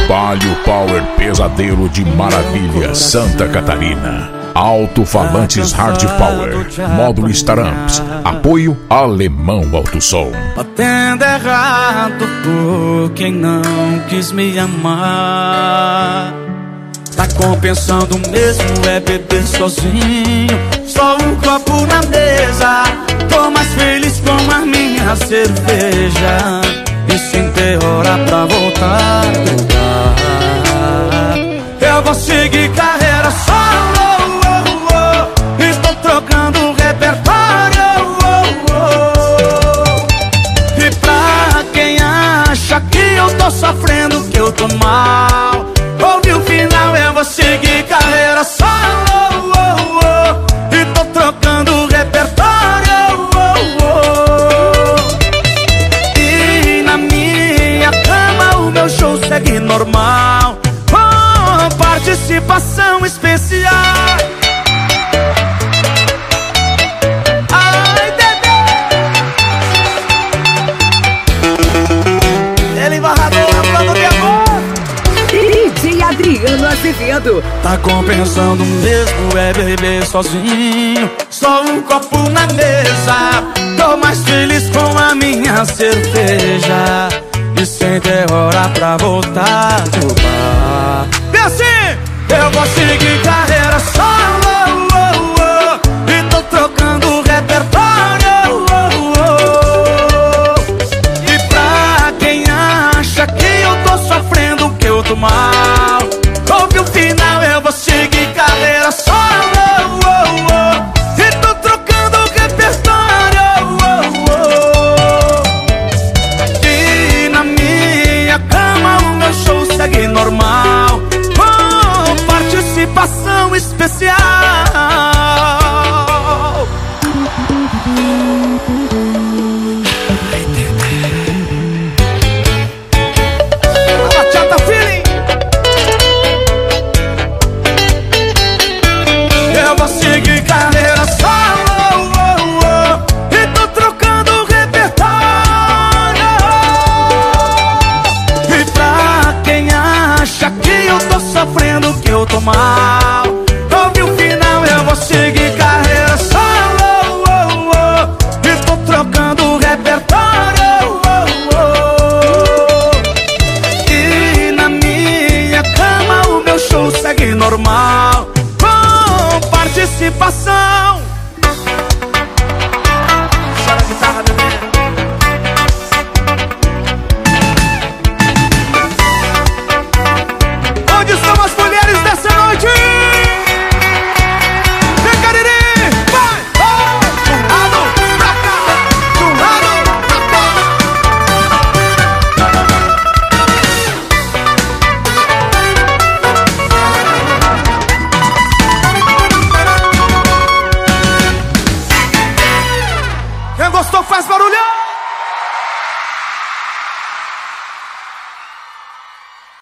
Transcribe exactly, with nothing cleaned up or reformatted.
Palio Power Pesadelo de Maravilha, Santa Catarina. Alto-falantes Hard Power, módulo Staramps, apoio Alemão Alto Som. Batendo errado por quem não quis me amar. Tá compensando mesmo é beber sozinho, só um copo na mesa. Tô mais feliz com a minha cerveja e sem ter hora pra voltar do bar. Eu vou seguir carreira solo, estou trocando repertório, e pra quem acha que eu tô sofrendo, que eu tô mal, ouve o final, eu vou seguir carreira solo, e tô trocando repertório, e na minha cama o meu show segue normal, com participação especial. Adriano Azevedo. Tá compensando mesmo é beber sozinho, só um copo na mesa. Tô mais feliz com a minha cerveja e sem ter hora pra voltar do bar. E assim, eu vou seguir carreira solo, e tô trocando repertório, e pra quem acha que eu tô sofrendo, que eu tô mal, ouve o final, eu vou seguir carreira solo, e tô trocando repertório, e na minha cama o meu show segue normal, com participação especial. Seguir carreira solo, e tô trocando repertório, e pra quem acha que eu tô sofrendo, que eu tô mal,